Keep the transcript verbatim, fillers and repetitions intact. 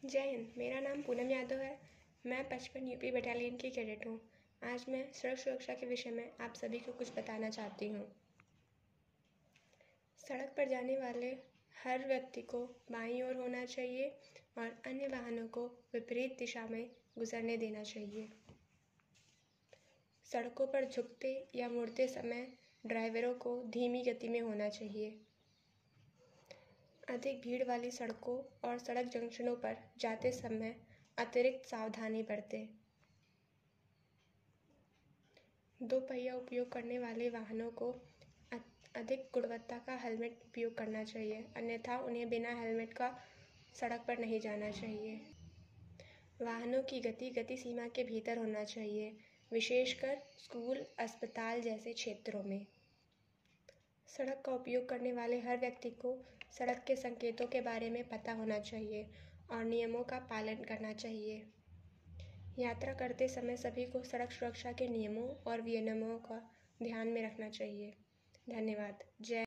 जय हिंद। मेरा नाम पूनम यादव है। मैं पचपन यूपी बटालियन की कैडेट हूँ। आज मैं सड़क सुरक्षा के विषय में आप सभी को कुछ बताना चाहती हूँ। सड़क पर जाने वाले हर व्यक्ति को बाईं ओर होना चाहिए और अन्य वाहनों को विपरीत दिशा में गुजरने देना चाहिए। सड़कों पर झुकते या मुड़ते समय ड्राइवरों को धीमी गति में होना चाहिए। अधिक भीड़ वाली सड़कों और सड़क जंक्शनों पर जाते समय अतिरिक्त सावधानी बरतें। दो पहिया उपयोग करने वाले वाहनों को अधिक गुणवत्ता का हेलमेट उपयोग करना चाहिए, अन्यथा उन्हें बिना हेलमेट का सड़क पर नहीं जाना चाहिए। वाहनों की गति गति सीमा के भीतर होना चाहिए, विशेषकर स्कूल, अस्पताल जैसे क्षेत्रों में। सड़क का उपयोग करने वाले हर व्यक्ति को सड़क के संकेतों के बारे में पता होना चाहिए और नियमों का पालन करना चाहिए। यात्रा करते समय सभी को सड़क सुरक्षा के नियमों और विनियमों का ध्यान में रखना चाहिए। धन्यवाद। जय